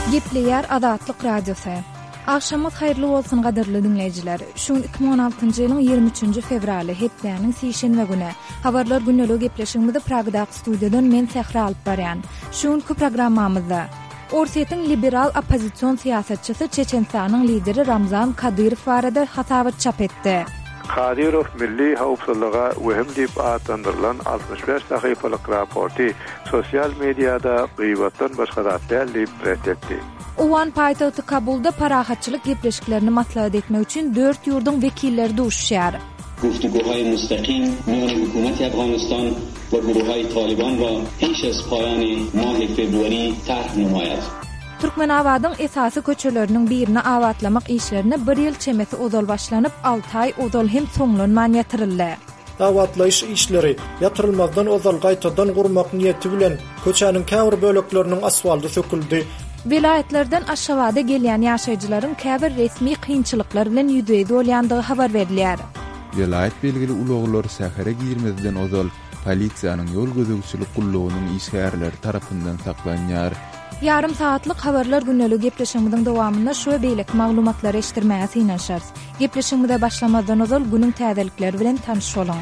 Gepleyer Azatlyk Radiosu. Akşamyz hayrly bolsun gaderli dinleyijiler. Şu 2016-njy ýylyň 23-nji fevraly hepdeniň sişenme güni. Habarlar günnelik gepleşigimizde Pragdaky studiýadan men Sehra alyp barýan. Şuňky programmamyzda Orsiýetiň liberal oppozision siýasatçysy Çeçenistanyň lideri Ramzan Kadyrow barada hasabat çap etdi. Kadyrow milli howpsuzlyga wehim diýip atandyrlan 65 sahypalyk raporty sosial mediada gıýbatdan başga zat däl diýip reddetdi. Uwan paýtagty Kabulda parahatçylyk gepleşiklerini maslahat etmek üçin 4 ýurdun wekilleri duşýar. گفتگوهای مستقیم میان حکومت افغانستان و گروه‌های طالبان را پیش از پایان ماه فوریه طرح نماید. Türkmenawadyň esasy köçeleriniň birini awatlamak işlerini 1 ýyl çemesi ozal başlanyp 6 ay ozal hem soňlanman ýatyryly. Awatlaýyş işleri ýatyrylmazdan ozal gaýtadan gurmak niýeti bilen köçäniň käbir bölekleriniň asfalty söküldi. Vilayetlerden aşawada gelýän ýaşaýjylaryň käbir resmi kynçylyklar bilen ýüzeye bolýandygy habar berilýär. Vilayet belgili uluglar sähäre girmezden ozal polisiýanyň ýol gözegçilik gullugynyň işgärleri tarapyndan saklanýar. Yarım saatlyk habarlar günnelik gepleşigimiziň dowamynda şu beýlek maglumatlary eşitdirmäge synanşarys. Gepleşigimize başlamadan ozal günüň täzelikleri bilen tanışolyň.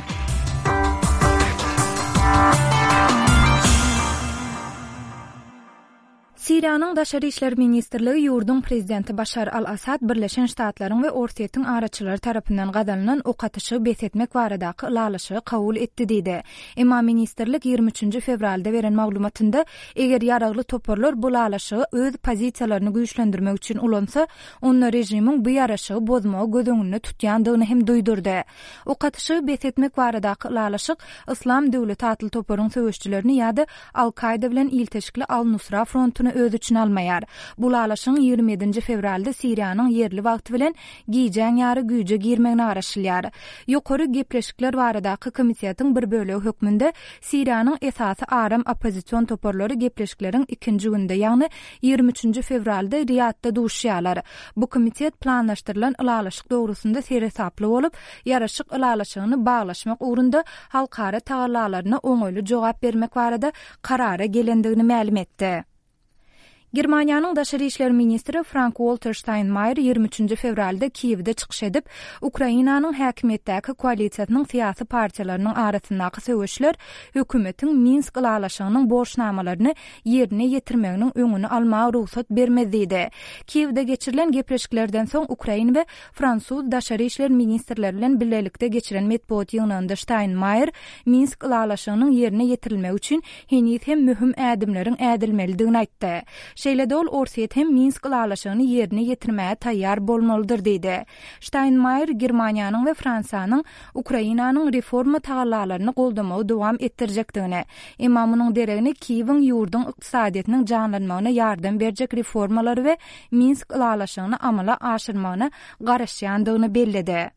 Siriýanyň Daşary işler ministrligi ýurdun prezidenti Başar al-Asad Birleşen Ştatlaryň we Orsiýetiň araçylary tarapyndan gadalynan okatyşy besetmek baradaky ulalyşy kabul etdi diýdi. Emma ministrlik 23 fevralda beren maglumatynda eger ýaragly toporlar bu ulalyşy öz pozisiýalaryny güýçlendirmek üçin ulansa, onlar rejimiň bu ýaraşygy bozmagy gözüňünde tutýandygyny hem duýdurdy. Okatyşy besetmek baradaky ulalyşy Islam döwleti atly toporyň söwüşçilerini ýa-da Al-Qaida bilen ilteşikli Al-Nusra frontuny öz üçin almaýar. Bu ulalyşyň 27 fevralda Siriýanyň yerli wagty bilen giýjäň ýary güýje girmegine garaşylýar. Ýokary gepleşikler baradaky komisiýatyň bir bölegi hökmünde Siriýanyň esasy aram oppozision toporlary gepleşikleriň 2-nji günde, ýagny 23 fevralda Riyadda duşýarlar. Bu komisiýet planlaşdyrylan ulalyşyk dogrusunda seresaply bolup, ýaraşyk ulalyşygyny baglaşmak ugrunda halkara tagallalaryna oňoýly jogap bermek barada karara gelendigini ma'lum etdi. Germaniýanyň Daşary işler ministri Frank-Walter Steinmeier 23 fevralda Kiýewde çykyş edip, Ukrainanyň häkimetdäki koalisiýasynyň syýasy partiýalarynyň arasyndaky söwüşler hökümetiň Minsk ulalyşygynyň borçnamalaryny ýerine ýetirmeginiň öňüni almagy ruhsat bermez diýdi. Kiýewde geçirilen gepleşiklerden soň Ukraina we Fransuz Daşary işler ministrleri bilen birlelikde geçiren medeniýet ýygnynda Steinmeier Minsk ulalyşygynyň ýerine ýetirilmegi üçin henüz hem mühim ädimleriň ädilmelidigini aýtdy. Şeýle dol Orsiýet hem Minsk ulalyşygyny ýerine ýetirmäge taýýar bolmalydyr diýdi. Steinmeier Germaniýanyň we Fransanyň Ukrainanyň reforma tagallalaryny goldamagy dowam etdirjekdigini, emma munyň deregini Kiýewiň ýurdun ykdysadyýatynyň janlanmagyna ýardam berjek reformalary we Minsk ulalyşygyny amala aşyrmagyna garaşýandygyny bellidi.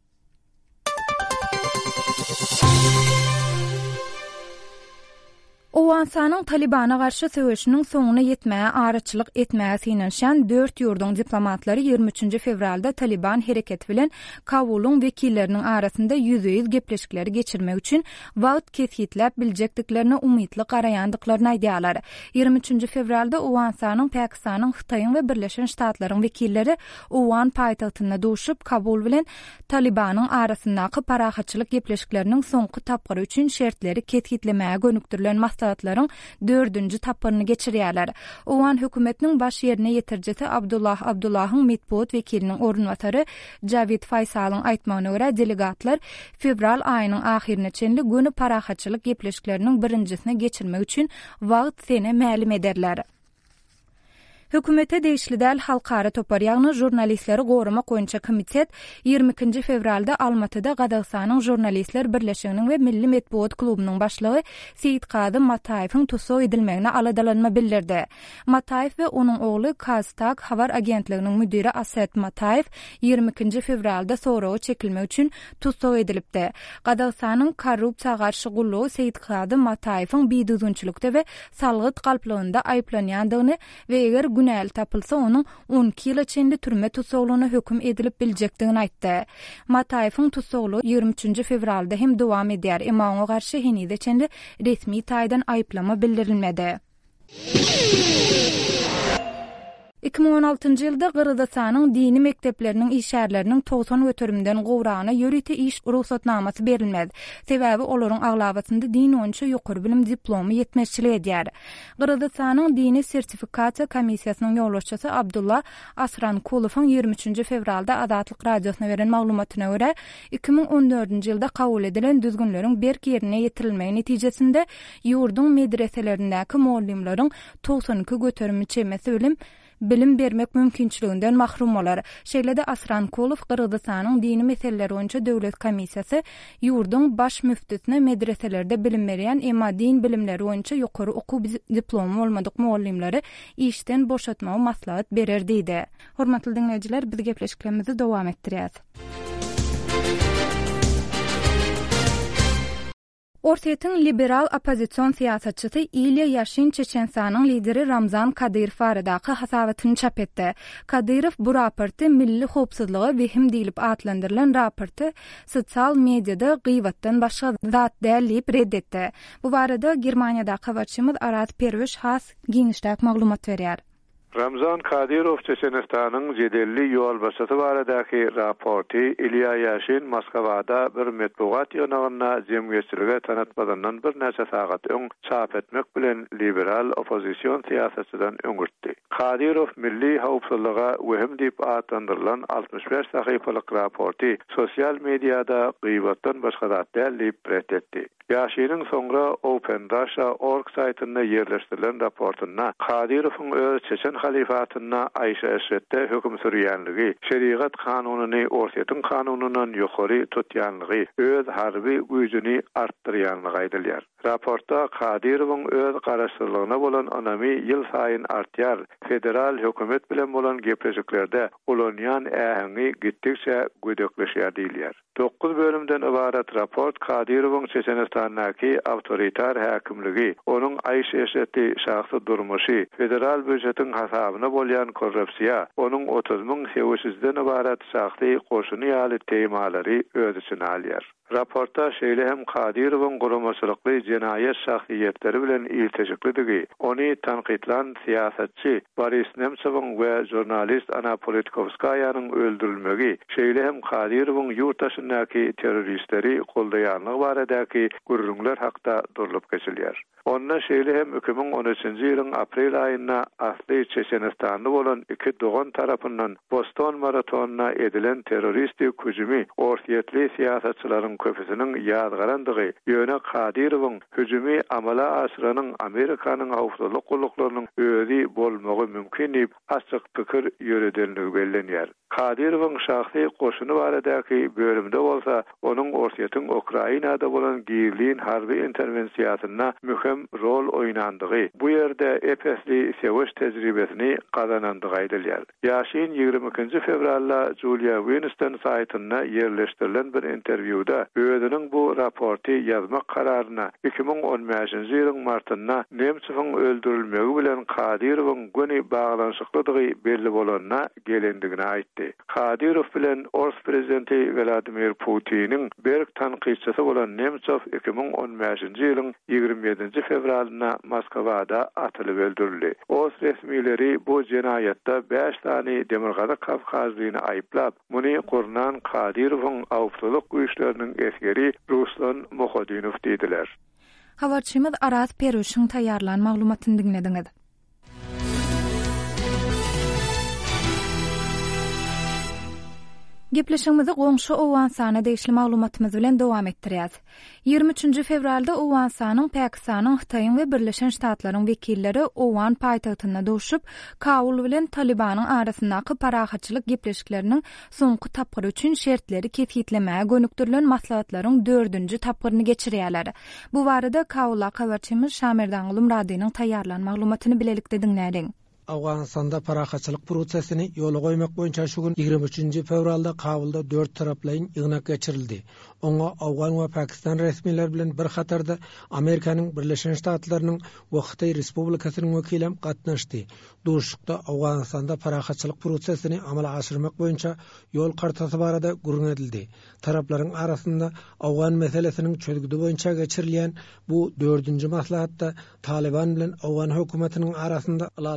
Owansanyň Talibana garşy söwüşiniň soňuna ýetmäge araçylyk etmäge synanşan 4 ýurdun diplomatlary 23 fevralda Taliban hereketi bilen Kabulyň wekilleriniň arasynda ýüzüýüz gepleşikleri geçirmek üçin wagt kesitläp biljekdiklerini umytly garaýandyklaryny aýdýarlar. 23 fevralda Owansanyň Pakistanyň, Hytaýyň we Birleşen Ştatlaryň wekilleri Owan paýtagtyna duşup Kabul bilen Talibanyň arasyndaky parahatçylyk gepleşikleriniň soňky tapgary üçin şertleri kesitlemäge gönükdirilen maslahatlaryň 4-nji tapyryny geçirýärler. Owan hökümetiniň baş ýerine ýetirjisi Abdullah Abdullahyň medeniýet wekiliniň ornwatary Javid Faysalyň aýtmagyna görä, delegatlar fevral aýynyň ahyrına çenli göni parahatçylyk gepleşikleriniň birinjisini geçirmek üçin wagt sene ma'lum ederler. Hökümete değişli däl halkara topar ýagny jurnalistleri gorumak boýunça komisiýet 22 fevralda Almatyda Gadagstanyň jurnalistler birleşiginiň we Milli Medeniýet klubynyň başlygy Seýit Mataýewiň tutsak edilmegine aladalanma bildirdi. Mataýew we onuň ogly Kaztak habar agentliginiň müdiri Asad Mataýew 22 fevralda soragy çekilmek üçin tutsak edilipdi. Gadagstanyň korrupsiýaga garşy gullugy Seýit Mataýewiň biýdüzünçilikde we salgyt galplygynda aýplanýandygyny we eger günäl tapylsa onuň 12 ýyla çenli türme tutsaglygyna höküm edilip biljekdigini aýtdy. Mataýewiň tutsaglygy 23 fevralda hem dowam edýär, emma oňa garşy henüz çenli resmi taýdan aýplama bildirilmedi. 2016-njy ýylda Gyrgyzstanyň dini mekdepleriniň işärleriniň 90 götürümden gowrağına ýörite iş ruhsatnamasy berilmedi. Sebäbi olaryň aglabasynda din boýunça ýokary bilim diplomy ýetmezçilik edýär. Gyrgyzstanyň dini sertifikasiýa komissiýasynyň ýolbaşçysy Abdullah Asrankulowyň 23 fevralda Azatlyk radiosyna beren maglumatyna görä, 2014-nji ýylda kabul edilen düzgünleriň berk ýerine ýetirilmegi netijesinde ýurdun medreselerindäki muallimleriň 92 götürümi çemesi bilim bermek mümkinçiliginden mahrum bolar. Şeýlede Asrankulow Gyrgyzstanyň dini meseleleri boýunça döwlet komissiýasy ýurdun baş müftüsine medreselerde bilim berýän emma din bilimleri boýunça ýokary okuw diplomy bolmadyk muallimleri işden boşatmagy maslahat berer diýdi. Hormatly dinleýijiler, biz gepleşiklerimizi dowam etdirýäs. Ortaýyň liberal opozisiýon siýasatçysy Ilya Yashin Çeçenistanyň lideri Ramzan Kadyrow baradaky hasabatyny çap etdi. Kadyrow bu raporty milli howpsuzlygy wehim diýilip atlandyrylan raporty sosial mediada gıýbatdan başga zat däl diýip reddetdi. Bu barada Germaniýadaky habarçymyz Arat Perwiş has giňişlik maglumat berýär. Ramzan Kadyrow Çeçenistanyň jedelli ýolbaşçysy baradaky raporty Ilya Yashin Moskwada bir metbuat ýonagyna jemgyýetçilige tanatmadandan bir näçe sagat öň çap etmek bilen liberal opozisiýon siýasatçydan öňürtdi. Kadyrow milli howpsuzlyga wehim diýip atlandyrylan 65 sahypalyk raporty sosial mediada gıýbatdan başga zat däl diýip reddetdi. Yashin'in sonra Open Russia.org saytyna yerleştirilen raportuna Kadyrow'un öz Çeçen halifatyna Ayşe Esret'te hüküm sürýänligi, şeriat kanunyny ortaýyň kanunundan ýokary tutýanlygy, öz harby güýjüni artdyrýanlygy aýdylýar. Raportda Kadyrow'un öz garaşdyrlygyna bolan önemi ýyl saýyn artýar. Federal hökümet bilen bolan gepleşiklerde ulanýan ähňi gittikçe güdekleşýär diýilýär. 9 bölümden ibaret raport Kadyrow'un Çeçenistanyňky awtoritar häkimligi, onuň aýşeşeti şahsy durmuşy, federal büdjetiň hasabyna bolýan korrupsiýa, onuň 30 000 hewşizden ibaret şahsy goşuny ýaly temalary öz içine alýar. Raporta şeýle hem Kadyrow'un guramaçylykly jenaýet şahsiýetleri bilen iltejikligi, ony tanqidlan siýasatçy Boris Nemtsowyň we jurnalist Anna Politkovskaýanyň öldürilmegi, şeýle hem Kadyrow'un ýurtdaşyndaky terroristleri goldaýanlygy baradaky gürrüňler hakda durulup geçilýär. Onda şeýle hem 2013-nji ýylyň aprel aýynda asly Çeçenistanda bolan iki dogan tarapyndan Boston maratonuna edilen terroristik hüjümi ortaýetli siýasatçylaryň köpüsiniň ýadgarandygy, ýöne Kadyrow'un hüjümi amala aşyranyň Amerikanyň howpsuzlyk gullaklarynyň özi bolmagy mümkin diýip açyk pikir ýöredenligi bellenýär. Kadyrow'un şahsy goşuny baradaky bölümde bolsa, onuň ortaýyň Ukrainada bolan giýirliň harby interwensiýasyna mühim rol oýnandygy, bu ýerde epesli sewiş tejribesini gazanandygy aýdylýar. Yashin 22 fevralda Julia Winston saýtyna yerleşdirilen bir interwýuda özüniň bu raporty ýazmak kararyna 2015-nji ýylyň martynda Nemtsowyň öldürilmegi bilen Kadyrow'un göni baglanşyklydygy belli bolanyna gelendigini aýtdy. Kadyrow bilen Rus prezidenti Vladimir Putin'in berk tanqidçisi bolan Nemtsow 2015-nji ýylyň 27 fevralynda Moskwada atylyp öldürildi. Rus resmileri bu jenaýatda 5 tane Demirgazy Kavkazlyny aýplap, muny gurnan Kadyrow'un awpsuzlyk güýçleriniň esgeri Ruslan Mohodynow diýdiler. Habarçymyz Arat Perwişiň taýýarlan maglumatyny dinlediňiz. Gepleşigimizi goňşy Owgansana deýişli maglumatymyz bilen dowam etdirýäs. 23 fevralda Owgansanyň Pakistanyň, Hytaýyň we Birleşen Ştatlaryň wekilleri Owgan paýtagtyna doşup, Kabul bilen Talibanyň arasyndaky parahatçylyk gepleşikleriniň soňky tapgyry üçin şertleri kesitlemäge gönükdirilen maslahatlaryň 4-nji tapgyryny geçirýärler. Bu barada Kabul'a habarçymyz Şamerdan Gulum radyonyň taýýarlan maglumatyny bilelikde dinlädiň. Awganistanda parahatçylyk prosesini ýola goýmak boýunça şu gün 23 fevralda Kabulda 4 taraplaryň ýygnak geçirildi. Oňa Awgan we Pakistan resmiler bilen bir hatarda Amerikanyň Birleşen Ştatlarynyň we Hytaý Respublikasynyň wekilem gatnaşdy. Duşukda Awganistanda parahatçylyk prosesini amala aşyrmak boýunça ýol kartasy barada gurrun edildi. Taraplaryň arasynda Awgan meselesiniň çözgüdi boýunça geçirilýän bu 4-nji maslahatda Taliban bilen Awgan hökümetiniň arasynda alalaşyk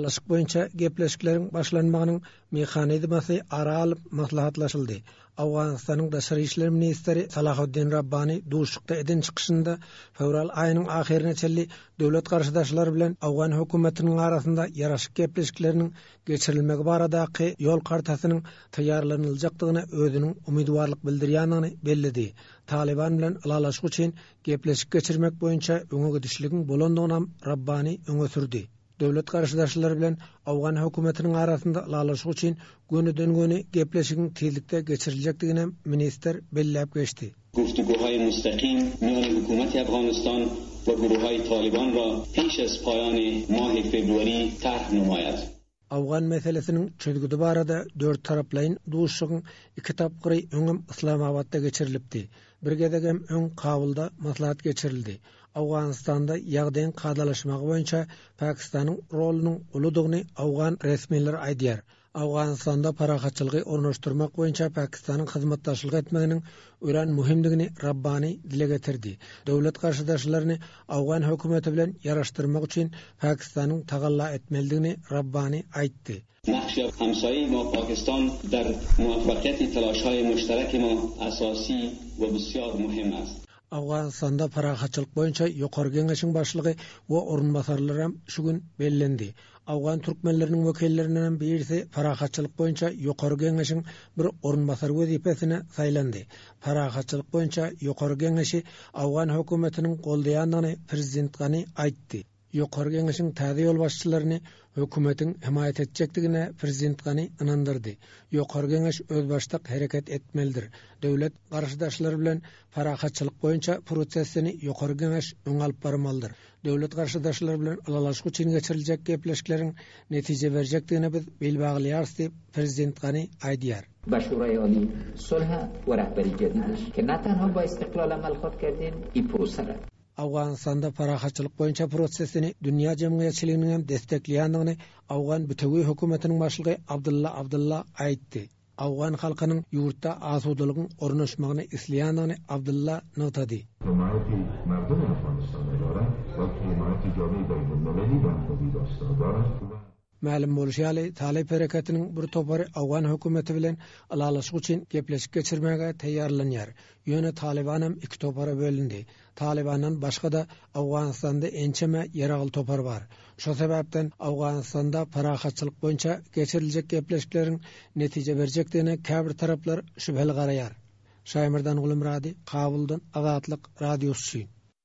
boyunça gepleşiklerin başlanmagynyň mexanizmasy ara alyp maslahatlaşyldy. Awganistanyň Daşary işler ministri Salahuddin Rabbani duşukda edin çykyşynda fevral aýynyň ahirine çelli döwlet garşydaşlary bilen Awgan hökümetiniň arasynda ýaraşyk gepleşikleriniň geçirilmegi baradaky ýol kartasynyň taýýarlanyljakdygyna özüniň umydwarlyk bildirýändigi bellidi. Taliban bilen alalaşyk üçin gepleşik geçirmek boýunça öňe gidişligiň bolandygyna Rabbani öňe sürdi. Döwlet garşydaşlary bilen Awgan hökümetiniň arasynda alalaşyk üçin gönü gepleşigiň tezlikde geçiriljekdigine minister belläp geçdi. گفتگوهای مستقیم میان حکومت افغانستان و گروه‌های طالبان را پیش از پایان ماه فوریه طرح نماید. Awgan meselesiniň çözgüdi barada dört taraplayın duşugyň iki tapgyry öňüm Islamabadda geçirilipdi. Bir gezegem öň Kabulda maslahat geçirildi. Awganistanda ýagdaýyň kadalaşmagy boýunça Pakistanyň rolunyň uludygyny Awgan resmiler aýdýar. Awganistanda parahatçylygy ornaşdyrmak boýunça Pakistanyň hyzmatdaşlyk etmeginiň ören muhimdigini Rabbani dile getirdi. Döwlet garşydaşlaryny Awgan hökümeti bilen ýaraşdyrmak üçin Pakistanyň tagalla etmelidigini Rabbani aýtdy. نقش همسایه ما پاکستان در موفقیت تلاش‌های مشترک ما اساسی و بسیار مهم است. Awganistanda parahatçylyk boýunça ýokary geňeşiň başlygy we orunbasarlary şu gün bellendi. Awgan türkmenleriniň wekillerinden birisi parahatçylyk boýunça ýokary geňeşiň bir orunbasar wezipesine saýlandy. Parahatçylyk boýunça ýokary geňeşi Awgan hökümetiniň goldaýandygyny prezident Gani aýtdy. Ýokary geňeşiň täze ýol başçylaryny hökümetin himayet etjekdigine prezident Gani inandyrdy. Ýokary geňeş özbaşlyk hereket etmelidir. Döwlet garşydaşlary bilen parahatçylyk boýunça prosesini ýokary geňeş öňe alyp barmalydyr. Döwlet garşydaşlary bilen alalaşyk üçin geçiriljek gepleşikleriň netije berjekdigine biz belbaglyýarys diýip prezident Gani aýdýar. و شورای عالی صلح و رهبری جدیدش که نه تنها با استقلال عمل خود کردیم این پروسه را Awganistanda parahatçylyk boýunça prosesini dünýä jemgyýetçiliginiň destekleýändigini Awgan bütewi hökümetiniň başlygy Abdulla aýtdy. Awgan halkynyň ýurtda azudalygyň ornaşmagyny isleýändigini Abdulla notady. حمایتی مردم افغانستان دارد و حمایت جامعه بین‌المللی و حدود دارد. Ma'lum bolýaly Talib hareketiniň bir topary Awgan hökümeti bilen alalaşyk üçin gepleşik geçirmäge taýýarlanýar. Ýöne Taliban hem iki topara bölündi. Talibandan başga da Awganistanda ençeme ýeragyl topar bar. Şo sebäpden Awganistanda parahatçylyk boýunça geçiriljek gepleşikleriň netije berjekdigine käbir taraplar şüpheli garaýar. Şaýmyrdan Gulumrady, Kabuldan Azatlyk radiosu.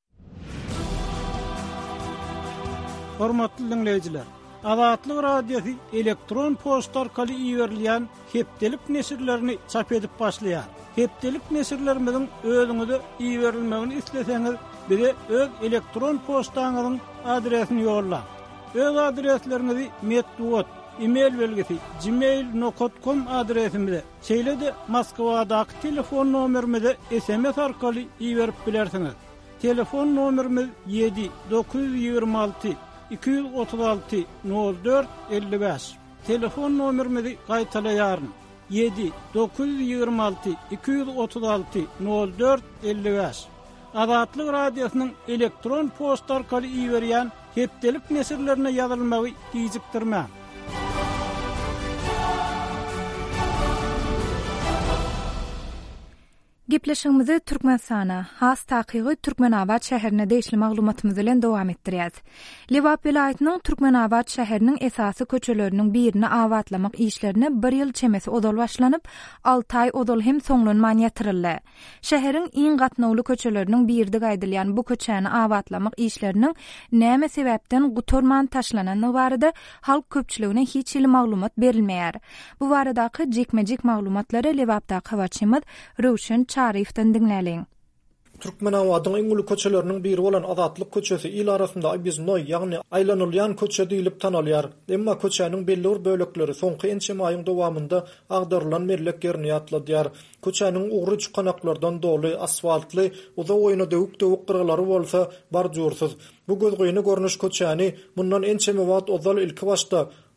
Hormatly dinleýijiler, Azatlyk radiosu elektron posta orkaly iýerilýän hepdelik nesirlerini çap edip başlaýar. Hepdelik nesirlerimiň özüňize iýerilmegini isleseňiz, bize öz elektron postaňyzyň adresini ýolla. Öz adreslerinizi metduat, e-mail belgisi gmail.com adresimize, şeýle-de Moskwadaky telefon nomerimize SMS orkaly iýerip bilersiňiz. Telefon nomerimiz 7-926 236 04 55. Telefon nomerimizi gaýtalaýaryn. 7-926 236 04 55. Azatlyk radiosynyň elektron posta orkaly iýerýän hepdelik nesirlerine ýazylmagy diýjekdirmä. Gepleşigimizi Türkmenistana, has takygy Türkmenabad şäherine deýişli maglumatymyz bilen dowam etdirýäs. Lewap vilayatynyň Türkmenabad şäheriniň esasy köçeleriniň birini awatlamak işlerini 1 ýyl çemesi odol başlanyp, 6 aý odol hem soňlanman ýatyryly. Şäheriň iň gatnawly köçeleriniň birinde gaýdylýan bu köçäni awatlamak işleriniň näme sebäpden gutorman taşlanany barada halk köpçüligine hiç ýyly maglumat berilmeýär. Bu baradaky jekmejek maglumatlary Lewapdaky habarçymyz Rowşen Şarifden dinläliň. Türkmenawadyň iň uly köçeleriniň biri bolan Azatlyk köçesi il arasynda Biznoy, ýagny aýlanylýan köçe diýilip tanalýar. Emma köçäniň belli bir bölekleri soňky ençeme aýyň dowamında agdarylan merlek ýerine ýatladýar. Köçäniň ugry çykanaklardan doly, asfaltly, uza oýuna döwük gyrglary bolsa bar jursyz. Bu gözgoýuny görnüş köçäni mundan ençeme wagt ozal ilki başda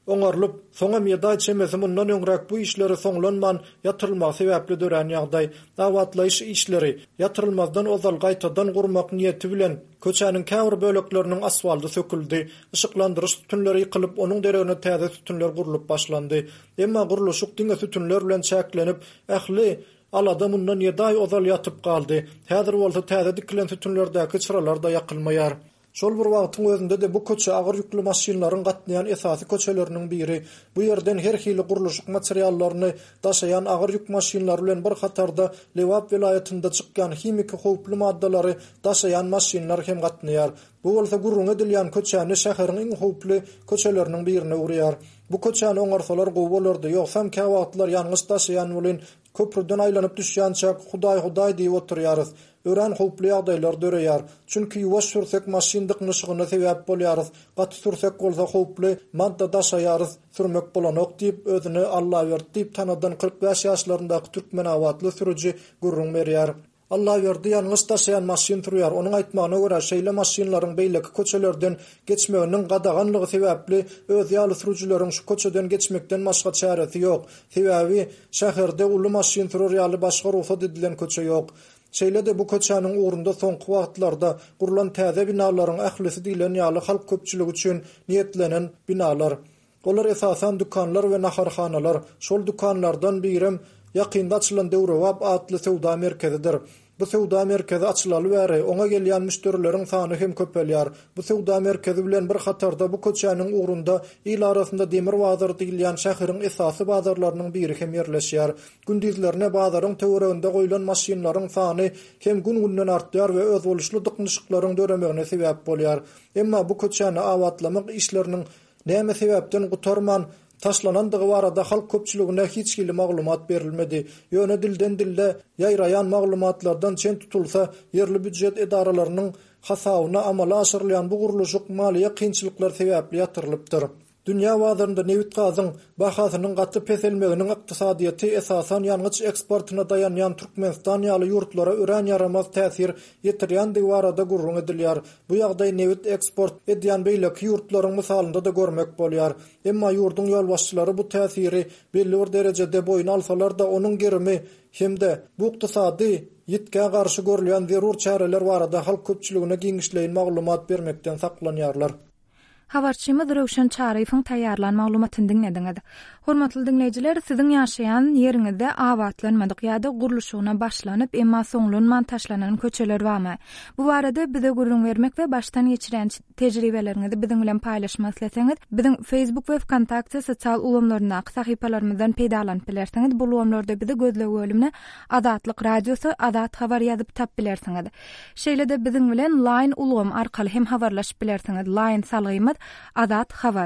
Oňarlyp, soňa meýda çemesi mundan öňrek bu işleri soňlanman ýatyrylmagy sebäpli dören ýagdaý, dawatlaýyş işleri ýatyrylmazdan ozal gaýtadan gurmak niýeti bilen köçäniň käbir bölekleriniň asfalty söküldi, ışıklandyryş tütünleri ýykylyp, onuň deregine täze tütünler gurulyp başlandy. Emma guruluşyk diňe tütünler bilen çäklenip, ähli alada mundan ýedaý ozal ýatyp galdy. Häzir bolsa täze dikilen tütünlerdäki çıralar da ýakylmaýar. Şol bir wagtyň özünde de bu köçe agyr ýüklü maşinlaryň gatnaýan esasy köçeleriniň biri. Bu ýerden her hili guruluşyk materiallaryny daşaýan agyr ýük maşinlary bilen bir hatarda Lewap vilayetinde çykkan himiki howply maddalary daşaýan maşinlar hem gatnaýar. Bu bolsa gurrun edilýän köçäni şäheriň iň howply köçeleriniň birine urýar. Bu köçäni oňarsalar gowy bolardy, ýoksam käwatlar ýalňyş daşaýan bilen köprüden aýlanyp düşýänçä Hudaý diýip oturýarys. Ören howply ýagdaýlar döreýär. Çünki ýuwaş sürsek maşin dyknyşygyna sebäp bolýarys. Gaty sürsek bolsa howply madda daşaýarys, sürmek bolanok diýip özüni Allah berdi diýip tanadan 45 ýaşlaryndaky türkmen awatly sürüji gurrun berýär. Allah verdi ýalňyş daşaýan maşin türýär. Onuň aýtmagyna görä şeýle maşinlaryň beýleki köçelerden geçmeginiň gadaganlygy sebäpli öz ýaly sürüjileriň şu köçeden geçmekden başga çäresi ýok. Sebäbi şäherde uly maşin türür ýaly başga ruhsat edilen köçe ýok. Şeýle de bu köçäniň ugrunda soňky wagtlarda gurulan täze binalaryň ählisi diýilen ýaly halk köpçüligi üçin niýetlenen binalar. Olar esasan dukanlar we naharhanalar. Şol dukanlardan birim ýakynda açylan Döwrewap adly sowda merkezidir. Bu sowda merkezi açylaly bäri oňa gelýän müşterileriň sany hem köpelýär. Bu sowda merkezi bilen bir hatarda bu köçäniň ugrunda ýyl arasynda demir bazar diýilýän şäheriň esasy bazarlarynyň biri hem ýerleşýär. Gündizlerine bazaryň töwereginde goýulan maşinlaryň sany hem gün-günden artýar we öz boluşly dyknyşyklaryň döremegine sebäp bolýar. Emma bu köçäni awatlamak işleriniň näme sebäpden gutarman taşlanandygy barada halk köpçüligine hiç hili maglumat berilmedi. Ýöne dilden dille ýaýraýan maglumatlardan çen tutulsa, yerli büdjet edaralarynyň hasabyna amala aşyrylýan bu guruluşyk maliýe kynçylyklar sebäpli ýatyrylypdyr. Dünýä bazarynda newit gazyň bahasynyň gaty peselmeginiň ykdysadyýaty esasan ýalňyç eksportyna dayanýan Türkmenistan ýaly ýurtlara ören ýaramaz täsir ýetirýän diwarada gurrun edilýär. Bu ýagdaý newit eksport edýän beýleki ýurtlaryň misalynda da görmek bolýar. Emma ýurdun ýolbaşçylary bu täsiri belli bir derejede boyun alsalar da onuň gerimi hemde bu ykdysady ýetkä garşy görülýän zerur çäreler barada halk köpçüligine giňişleýin maglumat bermekden saklanýarlar. Habarçymyz Röwşen Çaryýewiň taýýarlan maglumatyny dinlediňiz. Hormatly dinleýijiler, siziň ýaşaýan ýeriňizde awatlanmadyk ýa-da guruluşyna başlanyp emma soňlanman taşlanan köçeler barmy? Bu barada bize gurrun bermek we baştan geçiren tejribeleriňizi biziň bilen paýlaşmak isleseňiz, biziň Facebook we Kontakty sosial ulamlaryna sahypalarymyzdan peýdalanyp bilersiňiz. Bu ulamlarda bizi gözlegi bölümine Adatlyk Radiosu, Adat habar ýazyp tap bilersiňiz. Şeýle de biziň bilen line ulam arkaly hem habarlaşyp bilersiňiz. Line salgymyz Adat habar.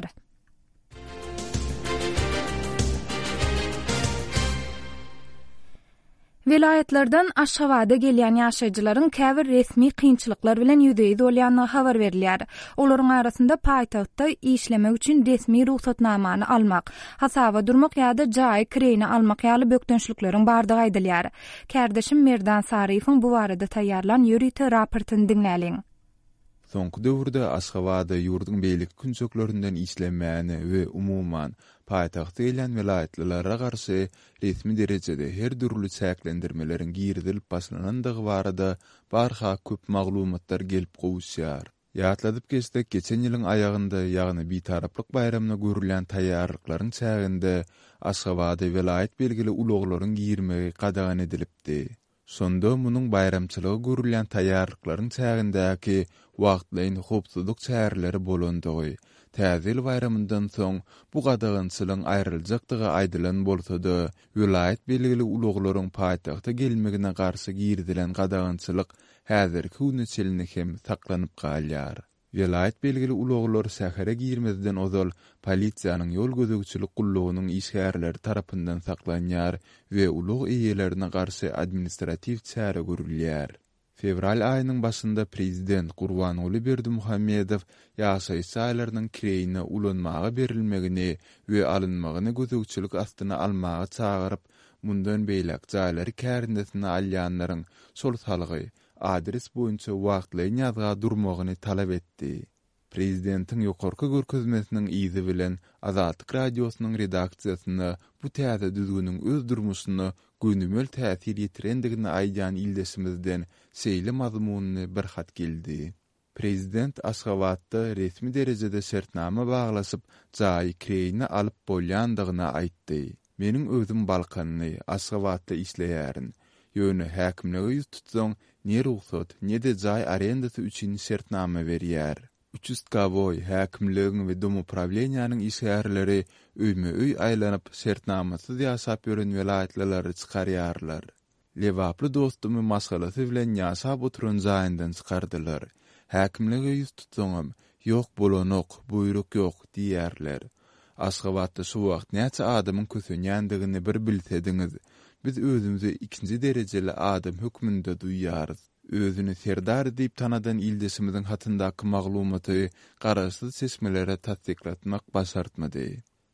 Vilayetlerden aşawada gelýän ýaşaýjylaryň käbir resmi kynçylyklar bilen ýüzeye bolýanyny habar berilýär. Olaryň arasynda paýtagtda işlemek üçin resmi ruhsatnamany almak, hasaba durmak ýa-da jaý kireni almak ýaly bökdönçlikleriň bardygy aýdylýar. Kärdeşim Merdan Saryýewiň bu barada taýýarlan ýörüýte raportyny dinläliň. Soňky döwürde Aşgabatda ýurdun beýlik künçöklerinden işlenmäni we umuman paýtagtda gelen vilayetlerlere garşy resmi derejede her türlü çäklendirmeleriň girdilip başlanandygy barada barha köp maglumatlar gelip gowuşýar. Ýatladyp geçsek, geçen ýylyň aýagynda, ýagny bitaraplyk bayramyna görülen taýýarlyklaryň çäginde Aşgabatda vilayet belgili uluglaryň girmegi gadagan edilipdi. Sonda munyň bayramçylygy görülen taýýarlyklaryň çägindäki wagtlaryň howpsuzlyk çäreleri bolandygy, täze bayramyndan soň bu gadagançylygyň aýryljakdygy aýdylan bolsa-da, vilayet belgili uluglaryň paýtagta gelmegine garşy girdilen gadagançylyk häzirki günçelini hem saklanyp galýar. Vilayet belgili uluglar sähäre girmezden ozal polisiýanyň ýol gözegçilik gullugynyň işgärleri tarapyndan saklanýar we ulug eýelerine garşy administrativ çäre görülýär. Fevral aýynyň başynda prezident Gurbanuly Berdimuhammedow ýaşaýyş saýlarynyň kireyine ulanmagy berilmegini we alynmagyny gözegçilik astyna almagy çagyryp, mundan beýlek jaýlary kärindesine alýanlaryň sol salygy adres boýunça wagtlaryň ýazga durmagyny talap etdi. Prezidentin ýokarky görkezmesiniň izi bilen Azatlyk radiosynyň redaksiýasyna bu täze düzgünüň öz durmuşyny günümel täsir ýetirendigini aýdan ildesimizden seýle mazmunyny bir hat geldi. Prezident Aşgabatda resmi derejede şertnama baglasyp jaý kireyini alyp bolýandygyna aýtdy. Meniň özüm Balkanyny Aşgabatda işleýärin. Ýöne häkimligi ýüz tutsaň, ne ruhsat, ne de jaý arendasy üçin şertnama berýär. Üçüstgavoy häkimligiň we dom upravleniýanyň işgärleri öýme-öý aýlanyp şertnamasyz ýaşap ýören welaýatlary çykarýarlar. Lewaply dostum masalasy bilen ýaşap oturan jaýyndan çykardylar. Häkimligi ýüz tutsaňam, ýok bolanok, buyruk ýok diýerler. Aşgabatda şu wagt näçe adamyň kösenýändigini bir bilsediňiz, biz özümizi ikinji derejeli adam hökmünde duýýarys. Özüni serdar diýip tanadan ildesimiziň hatyndaky maglumaty garaşsyz seçmelere tasdiklatmak başartmady.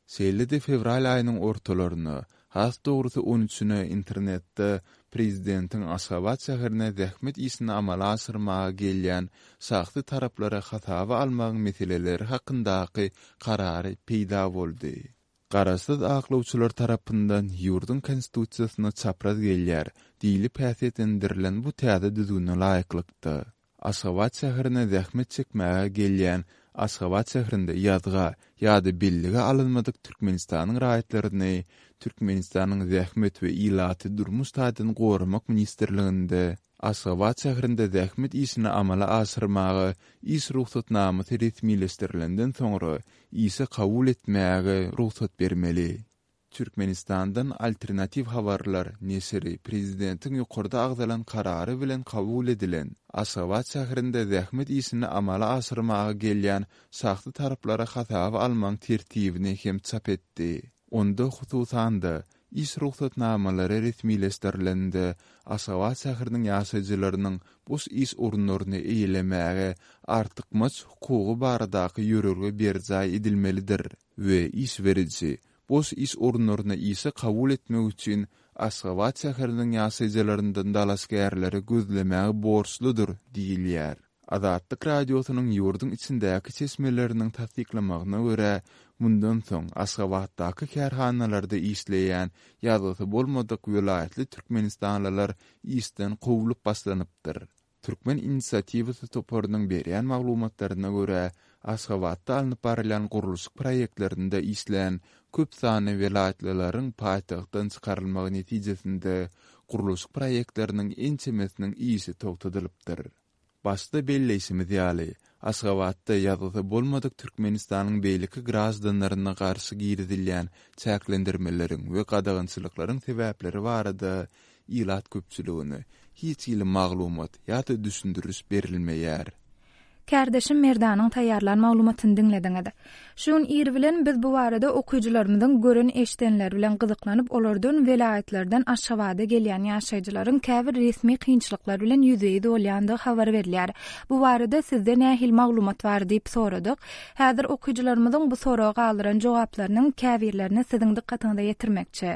7 fevral aýynyň ortalaryna, has dogrusu 13-üne internetde prezidentin Aşgabat şäherine zähmet isini amala asyrmaga gelýän saxty taraplara hatawa almagyň meseleleri hakyndaky karary peýda boldy. Garaşsyz aklawçylar tarapyndan ýurdun konstitusiýasyna çapraz gelýär, diýilip häsiýetlendirilen bu täze düzgünä laýyklykda. Aşgabat şäherine zähmet çekmäge gelýän Aşgabat şäherinde ýazga ýa-da billige alınmadyk Türkmenistanyň raýatlaryny Türkmenistanyň zähmet we ilaty durmuş taýdyny gorumak ministerliginde Aşgabat şäherinde zähmet isini amala asyrmagy is ruhsatnamasy resmileşdirilenden soňra ise kabul etmäge ruhsat bermeli. Türkmenistandan alternativ habarlar nesiri prezidentin ýokarda agdalan karary bilen kabul edilen Aşgabat şäherinde zähmet isini amala asyrmaga gelýän saxty taraplara hatawa almaň tertibini hem çap etdi. Onda hususan da is ruhsatnamalary resmileşdirilende Aşgabat şäheriniň ýaşaýjylarynyň bu is urunlaryny eýlemäge artykmaz hukugy baradaky ýörelge berjay edilmelidir we is beriji boş iş orunlaryna ise kabul etmek üçin Aşgabat şäheriniň ýaşaýjylaryndan dalaşgärleri gözlemäge borçludur diýilýär. Azatlyk radiosynyň ýurdun içindäki seçmeleriniň tasdiklamagyna görä, mundan soň Aşgabatdaky kärhanalarda işleýän ýazgysy bolmadyk welaýatly türkmenistanlylar işden gowulyp başlanypdyr. Türkmen inisiatiwasy toparynyň berýän maglumatlaryna görä, Aşgabatda alınıp barılan guruluş proyektlerinde işleyen köp sany welaýatlylaryň paýtagtdan çykarylmagy netijesinde guruluş proyektleriniň ençemesiniň iyisi togtadylypdyr. Başda belleýsimiz ýaly, Aşgabatda ýazgysy bolmadyk Türkmenistanyň beýleki grazdanlaryna garşy girizilýän çäklendirmeleriň we gadagynçylyklaryň sebäpleri barada ilat köpçüligini hiç ýyly maglumat ýa-da düşündürüş berilmeýär. Kärdeşim Merdanyň taýýarlan maglumatyny diňlediňiz. Şuň ýeri bilen biz bu barada okuyjylarymyzyň gören eşdenler bilen gyzyklanyp olardan welaýatlardan Aşgabatda gelýän ýaşaýjylaryň käbir resmi kynçylyklar bilen ýüzeye bolýandygy habar berilýär. Bu barada sizde nähil maglumat bar diýip soradyk. Häzir okuyjylarymyzyň bu soraga galyran jogaplarynyň käbirlerini siziň dikkatiňize ýetirmekçi.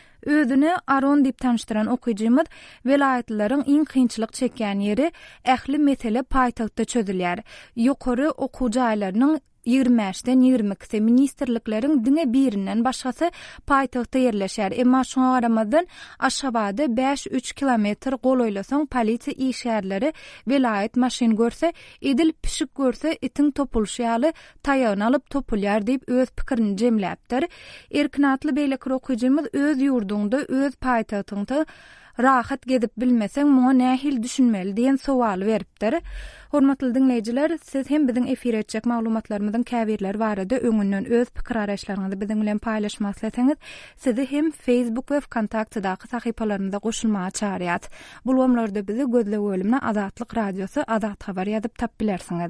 Özüni Aron diýip tanıştyran okuyjymyz welaýatlaryň iň kynçylyk çekýän ýeri ähli mesele paýtagtda çözülýär. Ýokary okuwjy aýlarynyň 25-den 22 ministerlikleriň diňe birinden başgasy paýtagtda ýerleşýär. Emma şoňa garamazdan Aşgabatda 5-3 kilometr goloýlasaň polisiýa işgärleri welaýat maşyn görse, edil pişik görse itiň topulşýaly taýagyny alyp topulýar diýip öz pikirini jemläpdir. Erkinatly beýleki okuyjymyz öz ýurdunda, öz paýtagtyňda rahat gezip bilmeseň muňa nähil düşünmeli diýen sowal beripdir. Hormatly dinleýijiler, siz hem biziň efir etjek maglumatlarymyzyň käbirler barada öňünden öz pikir araşlaryňyzy biziň bilen paýlaşmak isteseňiz, sizi hem Facebook we Kontaktdaky sahypalarymyza goşulmaga çağırýar. Bu wagtlarda bizi gözle bölümine Azatlyk radiosy Azat habar ýazyp tap bilersiňiz.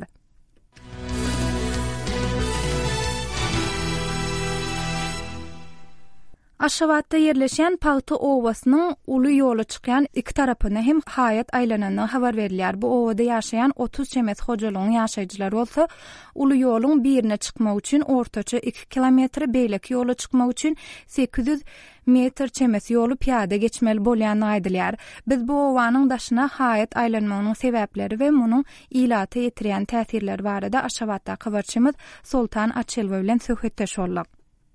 Aşgabatda yerleşen Pagty owasynyň uly ýoly çykýan iki tarapyna hem hayat aýlananyny habar berilýär. Bu owada ýaşaýan 30 çemet hojalygyň ýaşaýjylary bolsa, uly ýoluň birine çykmak üçin ortaça 2 kilometr beýleki ýola çykmak üçin 800 metr çemet ýolu piýada geçmeli bolýany aýdylýar. Biz bu owanyň daşyna hayat aýlanmagynyň sebäpleri we munyň ilaty ýetirýän täsirleri barada Aşgabatda habarçymyz Sultan Açelwa bilen söhbetdeş bolak.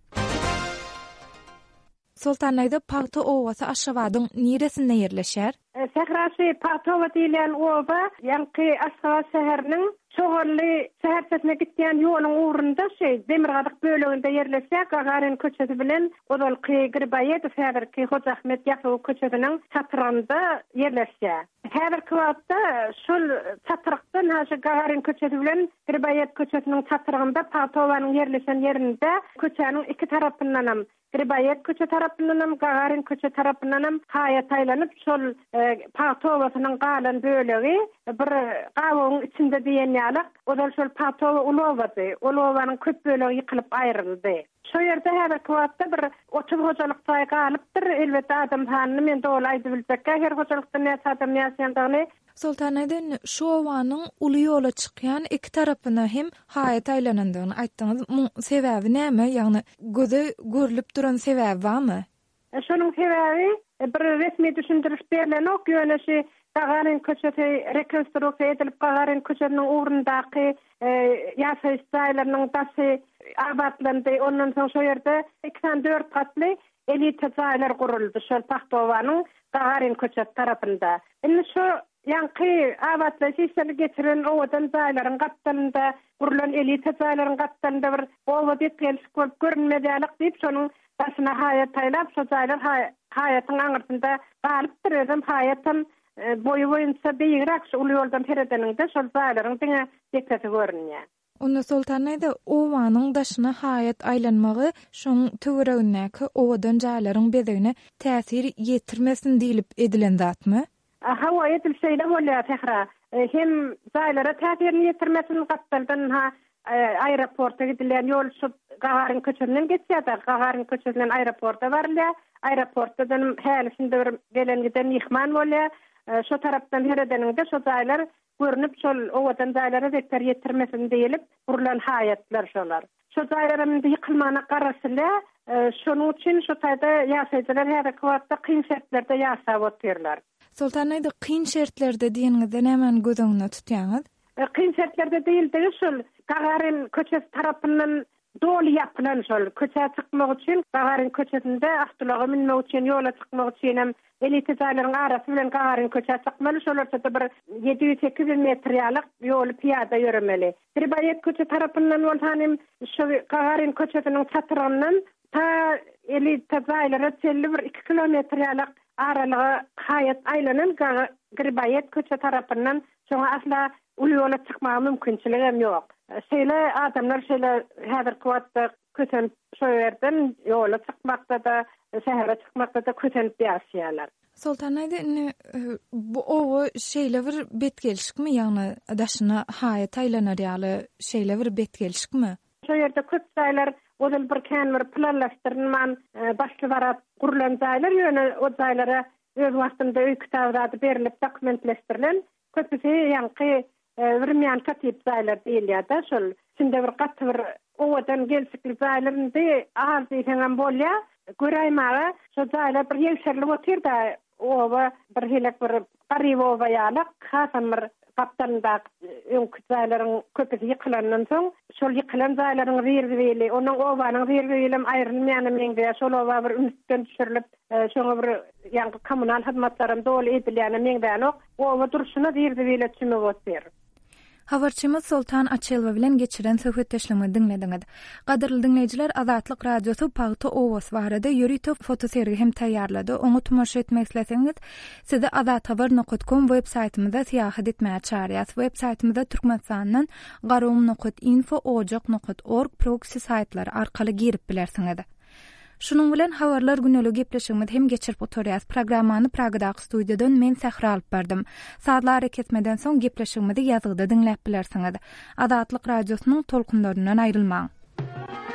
Sultanayda Pagty owasy Aşgabatyň niresinde yerleşär? Sehrasy Pagty owa diýilen owa, ýanky Aşgabat şäheriniň şoğully şäherçesine gitýän ýoluň ugrunda Demirgadyk böleginde yerleşär. Gagarin köçesi bilen Odalky Girbaýew häzirki Hoca Ahmet Ýasow köçesiniň çatyrynda yerleşär. Häzirki wagtda şol çatyrykdan haşy Gagarin köçesi bilen Girbaýew köçesiniň çatyrynda Pagty owanyň yerleşen ýerinde köçäniň iki tarapyndan Girbaýew köçe tarapyndan Gagarin köçe tarapyndan haýat aýlanyp şol Pagty owasynyň galan bölegi bir gawagyň içinde diýen ýalyk, odal şol Pagty owa ulawady. Ulawanyň köp bölegi ýykylyp aýryldy. Şo ýerde häzirki wagtda bir 30 hojalykda galypdyr. Elbetde adam hanyny men dogry aýdyp bilbekkä her hojalykda näçe adam ýaşaýandygyny. Sultanaydan şu owanyň uly ýola çykýan iki tarapyna hem haýat aýlanandygyny aýtdyňyz. Bu sebäbi näme? Ýagny göze görülip duran sebäbi barmy? Şonuň sebäbi bir resmi düşündiriş berilen ok ýöneşi Gagarin köçesi rekonstruksiýa edilip Gagarin köçesiniň ugrundaky ýaşaýyş jaýlarynyň daşy abatlandy. Ondan soň şo ýerde 84 katly elita jaýlar guruldy şol Pagty owanyň Gagarin köçesi tarapynda. Indi şo ýanky abatlaşyşyny geçiren owadan jaýlaryň gatlarynda gurulan elita jaýlaryň gatlarynda bir owa betgelişik bolup görünmedýärlik diýip şonuň daşyna haýat aýlap şo jaýlar haýatyň aňyrtynda galypdyr. Haýatym boyu boyunca beýirak uly ýoldan peredeninde şol jaýlaryň diňe dikkati görünýär. Onda Sultanayda owanyň daşyna haýat aýlanmagy şoň töweregindäki owadan jaýlaryň bezegine täsir ýetirmesin diýilip edilen zatmy? Hawa ýetilseýle bolýar tehra. Hem jaýlara täsir ýetirmesin gatlardan aeroporta gidilen ýol şu Gagarin köçesinden geçýär. Gagarin köçesinden aeroporta barylýar. Aeroportdan hälisinde bir gelen giden ýyhman bolýar. Şo tarapdan heredeninde şo jaýlar görünüp şol owadan jaýlara zekter ýetirmesin diýilip gurulan haýatlar şolar. Şo jaýlaryň ýykylmagyna garaşylar, şonuň üçin şo taýda ýaşaýjylar her wagtda kyn şertlerde ýaşap oturýarlar. Sultanayda kyn şertlerde diýeniňizde nämen gözeňizde tutýaňyz? Kyn şertlerde diýildi şol Gagarin köçesi tarapyndan dolu yapılan şol köçe çykmak üçin Gagarin köçesinde Ahtulaga minmek üçin ýola çykmak üçin hem elita jaýlaryň arasy bilen Gagarin köçe çykmaly. Şolarça bir 700-800 metr ýalyk ýol piýada ýörmeli. Girbaýew köçe tarapyndan bolsa hem şu Gagarin köçesiniň çatyryndan ta elita jaýlara çelli bir 2 kilometr ýalyk aralyga haýat aýlanan Girbaýew köçe tarapyndan şoňa asla uly ýola çykmagy mümkinçiligi hem ýok. Şeýle adamlar şeýle häzirki wagtda köten şo ýerden ýola çykmakda da şäherge çykmakda da kötenip ýaşaýarlar. Sultanayda bu owa şeýle bir betgelişikmi, ýagny daşyna haýat aýlanar ýaly şeýle bir betgelişikmi? Şo ýerde köp jaýlar odal bir kändir planlaşdyrylman başly barat gurulan jaýlar ýöne o jaýlara öz wagtynda öý kitablary berilip dokumentleşdirilen köpüsi ýanky Virmiyan katip jaýlar diýilýär-da şol. Şunda bir gatty bir owadan gelsikli jaýlarynda az diýen bolýar. Göräýmäge şo jaýlar bir ýeşerli oturda owa bir helek bir garyb owa ýalyk hasam bir gapdanda jaýlaryň köpüsi ýykylandan soň şol ýykylan jaýlaryň ýerli onuň owanyň ýerli aýrylmaýan meňde şol owa bir ümitden düşürilip şoňa bir ýangy kommunal hyzmatlaryň dolu edilýän meňde owa duruşyna ýerli çymy bolýar. Habarçymyz Sultan Açelwa bilen geçiren söhbetdeşligini dinlediňiz. Gaderly dinleýijiler, Azatlyk radiosu Pagty owasy barada ýöriýär fotosergi hem taýýarlady. Oňa tamaşa etmek isleseňiz, sizi azathabar.com web saýtymyzda syýahat etmäge çağırýar. Web saýtymyzda türkmensanyň garum.info.ojak.org proxy saýtlary arkaly girip bilersiňiz. Şunun bilen habarlar güneligi gepleşigimiz hem geçirip oturýar. Programmany Pragadaky studiýadan men Sähra alyp berdim. Saatlar ketmeden soň gepleşigimizi ýazgyda dinläp bilersiňiz. Azatlyk radiosynyň tolkunlaryndan aýrylmaň.